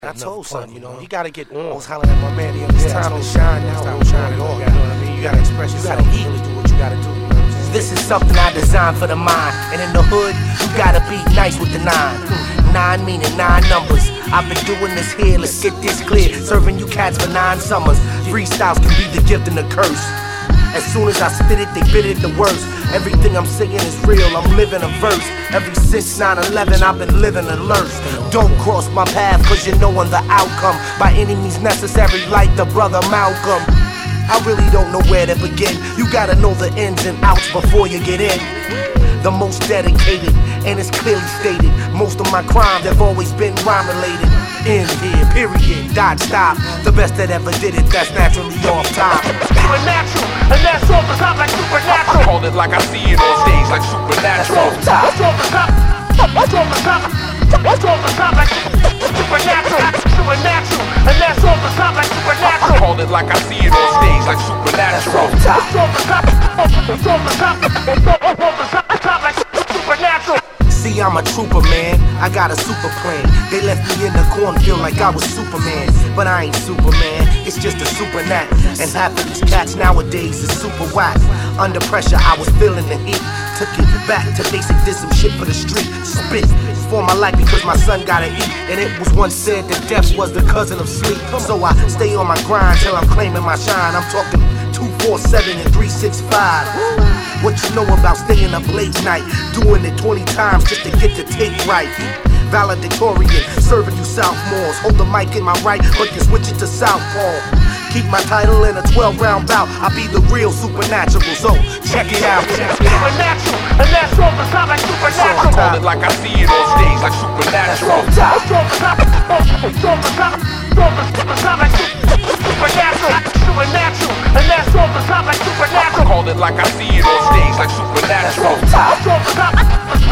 I told son, you gotta get on. I was hollering at my man the other day. It's time to shine now. Don't shine at all. You know what I mean? You gotta express yourself. You gotta eat. Really do what you gotta do. You know what I'm saying? This is something I designed for the mind. And in the hood, you gotta be nice with the 9. 9 meaning 9 numbers. I've been doing this here, let's get this clear. Serving you cats for 9 summers. Freestyles can be the gift and the curse. As soon as I spit it, they bit it the worst. Everything I'm saying is real, I'm living a verse. Ever since 9/11, I've been living alert. Don't cross my path, cause you're knowing the outcome. By any means necessary, like the brother Malcolm. I really don't know where to begin. You gotta know the ins and outs before you get in. The most dedicated, and it's clearly stated. Most of my crimes have always been rhyme-related. In here, period, dot, stop. The best that ever did it, that's naturally off top. Supernatural, and that's off the top like supernatural. I call it like I see it on stage like supernatural. That's off the top, that's off the top, that's off the top like supernatural. Supernatural, and that's off the top like supernatural. I call it like I see it on stage like supernatural. That's off the top, that's off the top, that's off the top like supernatural. See, I'm a trooper, man. I got a super plan. They left me in the cornfield like I was Superman. But I ain't Superman, it's just a super nat. And half of these cats nowadays is super whack. Under pressure, I was feeling the heat. Took it back to basic, did some shit for the street. Spit for my life because my son gotta eat. And it was once said that death was the cousin of sleep. So I stay on my grind till I'm claiming my shine. I'm talking 247 and 365. What you know about staying up late night, doing it 20 times just to get the tape right. Valedictorian, serving you sophomores. Hold the mic in my right, but you switch it to southpaw. Keep my title in a 12-round bout. I be the real supernatural, so check it out. Supernatural, and that's off the top like supernatural. I call it like I see it on stage like supernatural. That's off the top, it's off the top, it's off the top like supernatural. Supernatural, and that's off the top like supernatural. I call it like I see it on stage like supernatural. That's off the top,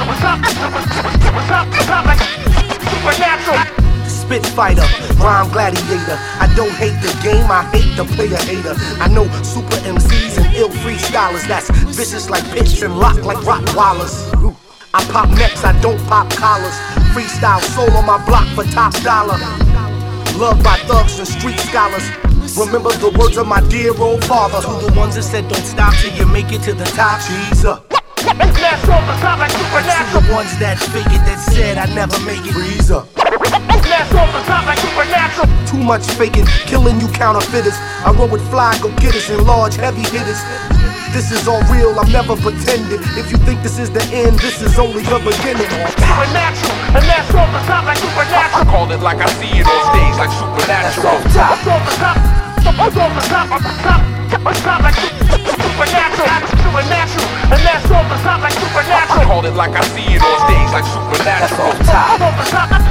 it's top like supernatural. Spit fighter, rhyme gladiator. I don't hate the game, I hate the player hater. I know super MCs and ill freestylers that's vicious like pitch and lock like Rottweilers. I pop necks, I don't pop collars. Freestyle soul on my block for top dollar. Loved by thugs and street scholars. Remember the words of my dear old father. To the ones that said don't stop till you make it to the top. Jesus. That's off the top like supernatural. To the ones that fake it, that said I never make it. Freeze up. That's off the top like supernatural. Too much faking, killing you counterfeiters. I roll with fly go-getters and large heavy hitters. This is all real, I'm never pretending. If you think this is the end, this is only the beginning. Supernatural, and that's off the top like supernatural. I call it like I see it on stage like supernatural. That's off the top, that's off the top, top like supernatural. Supernatural, and that's off the top like supernatural. I call it like I see it on stage like supernatural. That's off the top.